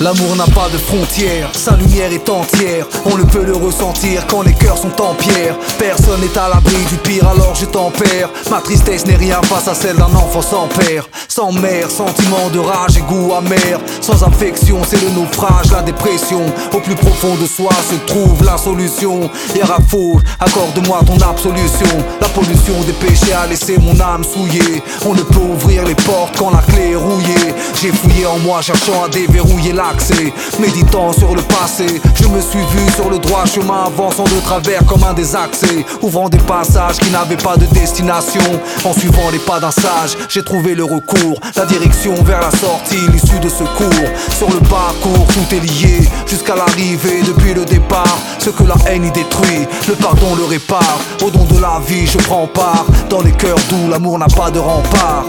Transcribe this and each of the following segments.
L'amour n'a pas de frontières, sa lumière est entière. On ne peut le ressentir quand les cœurs sont en pierre. Personne n'est à l'abri du pire, alors je tempère. Ma tristesse n'est rien face à celle d'un enfant sans père, sans mère, sentiment de rage et goût amer. Sans affection, c'est le naufrage, la dépression. Au plus profond de soi se trouve la solution. Hierafour, accorde-moi ton absolution. La pollution des péchés a laissé mon âme souillée. On ne peut ouvrir les portes quand la clé est rouillée. J'ai fouillé en moi cherchant à déverrouiller l'accès. Méditant sur le passé, je me suis vu sur le droit chemin, avançant de travers comme un désaxé, ouvrant des passages qui n'avaient pas de destination. En suivant les pas d'un sage, j'ai trouvé le recours, la direction vers la sortie, l'issue de secours. Sur le parcours, tout est lié jusqu'à l'arrivée. Depuis le départ, ce que la haine y détruit, le pardon le répare. Au don de la vie, je prends part. Dans les cœurs doux, l'amour n'a pas de rempart.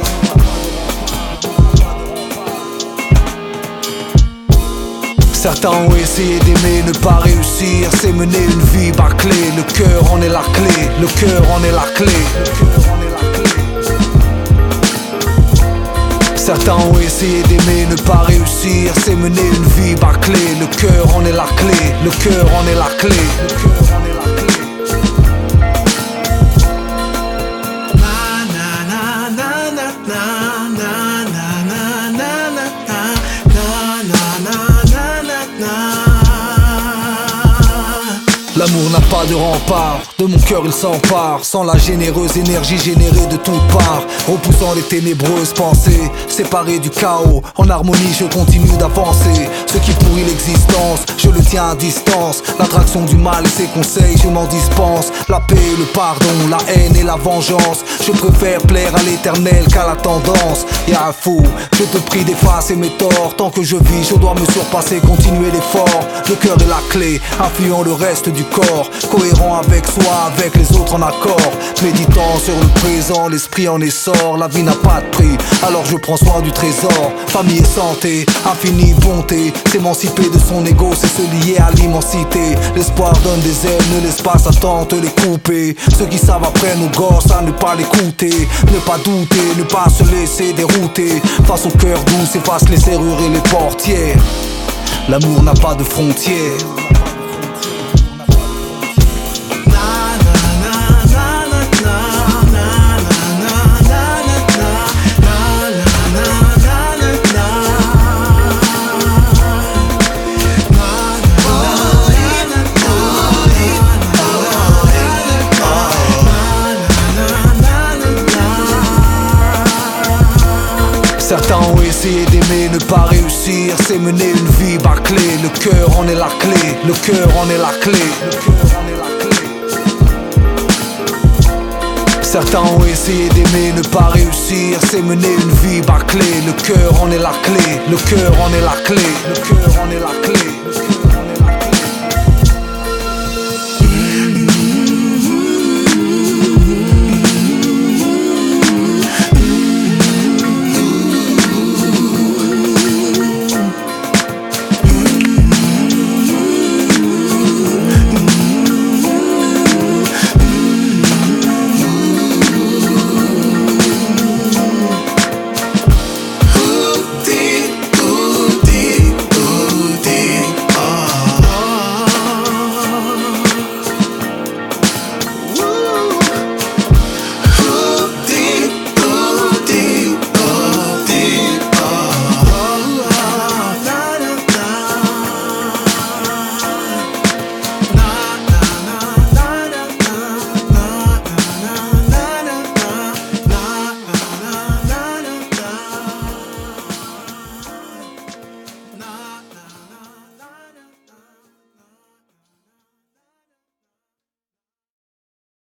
Certains ont essayé d'aimer, ne pas réussir. C'est mener une vie bâclée. Le cœur en est la clé. Le cœur en est la clé. Certains ont essayé d'aimer, ne pas réussir. C'est mener une vie bâclée. Le cœur en est la clé. Le cœur en est la clé. Le cœur en est la clé. L'amour n'a pas de rempart, de mon cœur il s'empare. Sans la généreuse énergie générée de toutes parts, repoussant les ténébreuses pensées, séparé du chaos, en harmonie je continue d'avancer. Ce qui pourrit l'existence, je le tiens à distance. L'attraction du mal et ses conseils, je m'en dispense. La paix et le pardon, la haine et la vengeance, je préfère plaire à l'éternel qu'à la tendance. Y'a un fou, je te prie d'effacer mes torts. Tant que je vis, je dois me surpasser, continuer l'effort. Le cœur est la clé, influant le reste du corps, cohérent avec soi, avec les autres en accord. Méditant sur le présent, l'esprit en essor. La vie n'a pas de prix, alors je prends soin du trésor. Famille et santé, infinie bonté. S'émanciper de son ego, c'est se lier à l'immensité. L'espoir donne des ailes, ne laisse pas Satan te les couper. Ceux qui savent après nos gosses à ne pas l'écouter. Ne pas douter, ne pas se laisser dérouter. Face au cœur doux, s'efface les serrures et les portières. L'amour n'a pas de frontières. Certains ont essayé d'aimer, ne pas réussir. C'est mener une vie bâclée. Le cœur en est la clé. Le cœur en est la clé. Certains ont essayé d'aimer, ne pas réussir. C'est mener une vie bâclée. Le cœur en est la clé. Le cœur en est la clé. Le cœur en est la clé.